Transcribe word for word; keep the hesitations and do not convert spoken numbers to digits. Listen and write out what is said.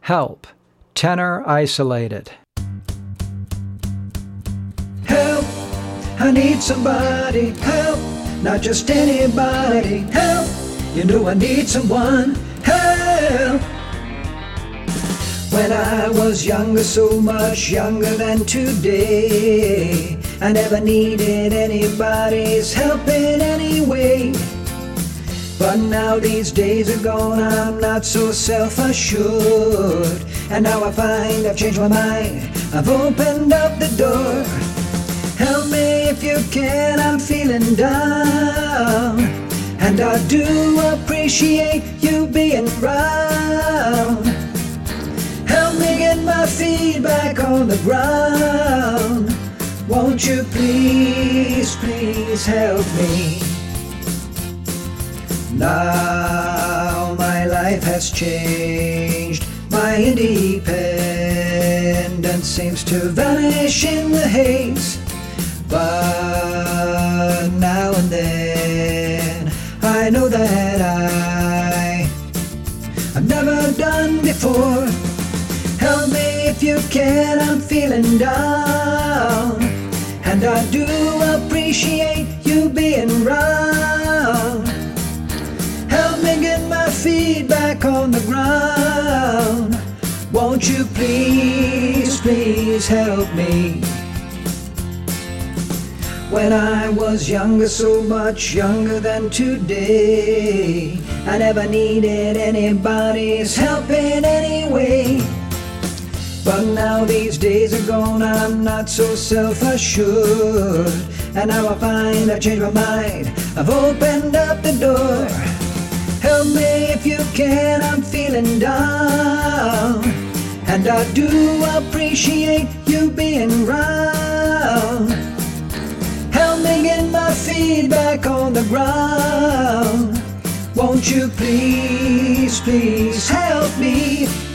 Help, tenor isolated. Help, I need somebody. Help, not just anybody. Help, you know I need someone. Help. When I was younger, so much younger than today, I never needed anybody's help in any way. But now these days are gone, I'm not so self-assured. And now I find I've changed my mind, I've opened up the door. Help me if you can, I'm feeling down. And I do appreciate you being around. Help me get my feet back on the ground. Won't you please, please help me? Now my life has changed. My independence seems to vanish in the haze. But now and then I know that I I've never done before. Help me if you can, I'm feeling down. And I do appreciate you being around. Help me get my feet back on the ground. Won't you please, please help me? When I was younger, so much younger than today, I never needed anybody's help in any way. But now these days are gone, I'm not so self-assured. And now I find I've changed my mind, I've opened up the door. Help me if you can, I'm feeling down. And I do appreciate you being around. Help me get my feet back on the ground. Won't you please, please help me?